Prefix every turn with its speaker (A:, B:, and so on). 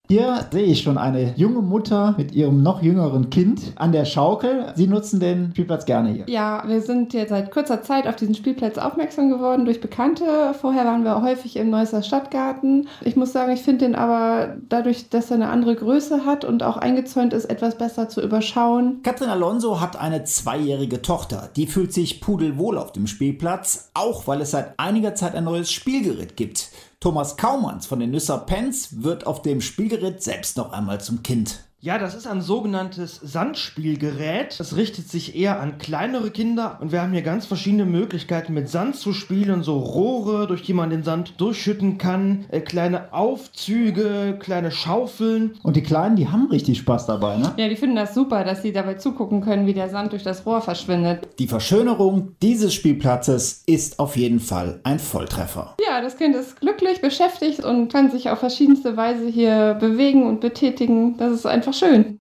A: Hier sehe ich schon eine junge Mutter mit ihrem noch jüngeren Kind an der Schaukel. Sie nutzen den Spielplatz gerne hier.
B: Ja, wir sind jetzt seit kurzer Zeit auf diesen Spielplatz aufmerksam geworden durch Bekannte. Vorher waren wir häufig im Neusser Stadtgarten. Ich muss sagen, ich finde den aber dadurch, dass er eine andere Größe hat und auch eingezäunt ist, etwas besser zu überschauen.
A: Katrin Alonso hat eine 2-jährige Tochter. Die fühlt sich pudelwohl auf dem Spielplatz, auch weil es seit einiger Zeit ein neues Spielgerät gibt. Thomas Kaumanns von den Nüsser Pens wird auf dem Spielgerät selbst noch einmal zum Kind.
C: Ja, das ist ein sogenanntes Sandspielgerät. Das richtet sich eher an kleinere Kinder und wir haben hier ganz verschiedene Möglichkeiten mit Sand zu spielen. So Rohre, durch die man den Sand durchschütten kann, kleine Aufzüge, kleine Schaufeln.
A: Und die Kleinen, die haben richtig Spaß dabei, ne?
B: Ja, die finden das super, dass sie dabei zugucken können, wie der Sand durch das Rohr verschwindet.
A: Die Verschönerung dieses Spielplatzes ist auf jeden Fall ein Volltreffer.
B: Ja, das Kind ist glücklich, beschäftigt und kann sich auf verschiedenste Weise hier bewegen und betätigen. Das ist einfach schön.